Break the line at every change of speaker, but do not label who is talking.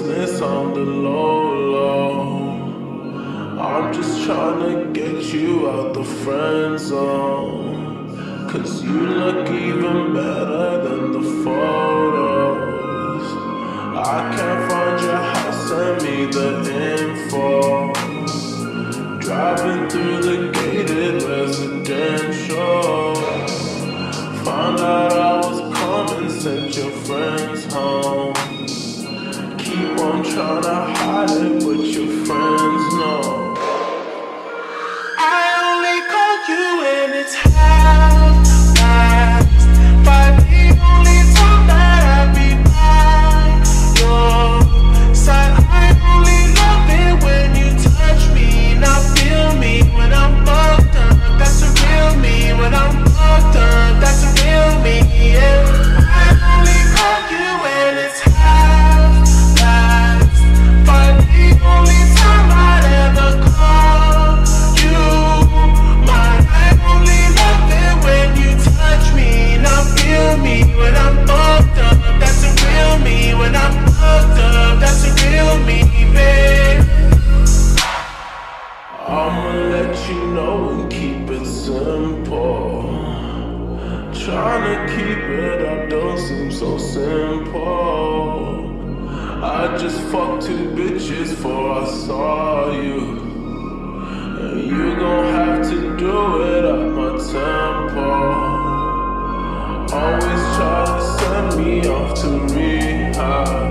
business on the low low. I'm just trying to get you out the friend zone, 'cause you look even better than the photos. I can't find your house, send me the info. Driving through the gated residential, found out I was coming, sent your friends home. Keep on trying to hide it, but your friends know.
I only call you when it's half-past 5, the only time that I be by your side. I only love it when you touch me, not feel me when I'm fucked up. That's a real me. When I'm fucked up, that's a real me, yeah. I only call you when it's half-past 5, the only time I'd ever call you mine. I only love it when you touch me, not feel me when I'm fucked up. That's a real me. When I'm fucked up, that's a real me, babe.
I'ma let you know and keep it simple. Trying to keep it up don't seem so simple. I just fucked 2 bitches before I saw you, and you gon' have to do it at my tempo. Always try to send me off to rehab.